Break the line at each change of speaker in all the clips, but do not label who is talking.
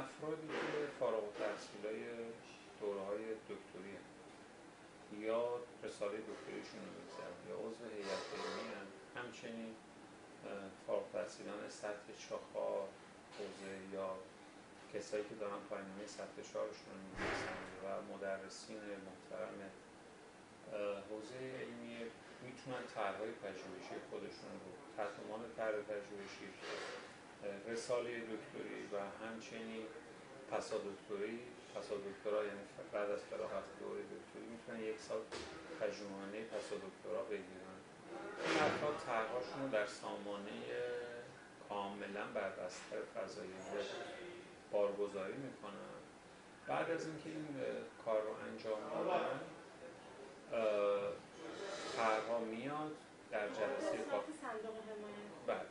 افرادی که فارغ التحصیلای دوره‌های دکتری هستند یا رساله دکتریشون رو می‌گذارن یا عضو هیئت علمی هستند، همچنین فارغ التحصیلان سطح 4 حوزه یا کسایی که دارن پایان‌نامه سطح 4شون رو می‌نویسن و مدرسین محترم حوزه علمی میتونن طرح‌های پژوهشی خودشون رو تحت عنوان طرح پژوهشی، رساله دکتری و همچنین پسادکترا یعنی بعد از فراغت دوره دکتری میتونن 1 سال پژوهشنامه پسادکترا بگیرن. این افراد طرح‌هاشون رو در سامانه کاملا بر بستر فضاییت بارگذاری میکنن. بعد از اینکه این کار رو انجام میدن، طرح‌ها میاد در جلسه
صندوق حمایت
بعد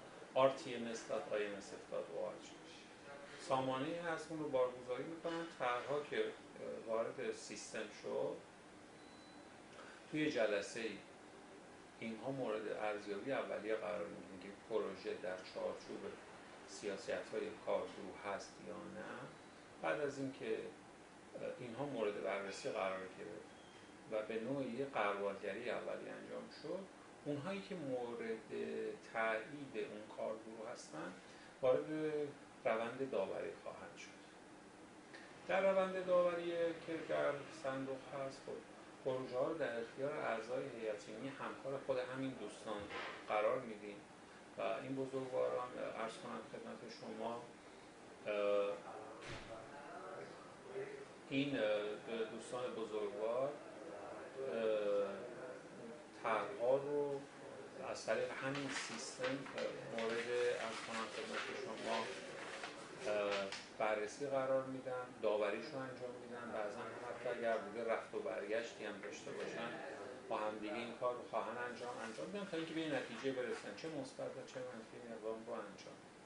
rtms.imsf.org سامانه هست، اون رو بارگذاری میکنن. طرح‌ها که وارد سیستم شد، توی جلسه اینها مورد ارزیابی اولیه قرار میگیرن که پروژه در چارچوب سیاست‌های کارگروه هست یا نه. بعد از اینکه اینها مورد بررسی قرار گرفت و به نوعی قرارگری اولیه انجام شد، اونهایی که مورد تایید اون کارگروه هستن وارد روند داوری خواهند شد. در روند داوری که در صندوق هست، پروژه ها رو در اختیار اعضای هیئت علمی همکار خود همین دوستان قرار میدیم و این بزرگواران عرض کنم خدمت شما، این دوستان بزرگوار طرح‌ها رو از طریق همین سیستم مورد عرض کنم خدمت شما بررسی قرار میدن، داوریش رو انجام میدن. بعضا حتی اگر بوده رفت و برگشتی هم داشته باشن، با هم دیگه این کار رو خواهن انجام بدن تا اینکه به این نتیجه برسن، چه مثبت و چه منفی اقدام رو انجام.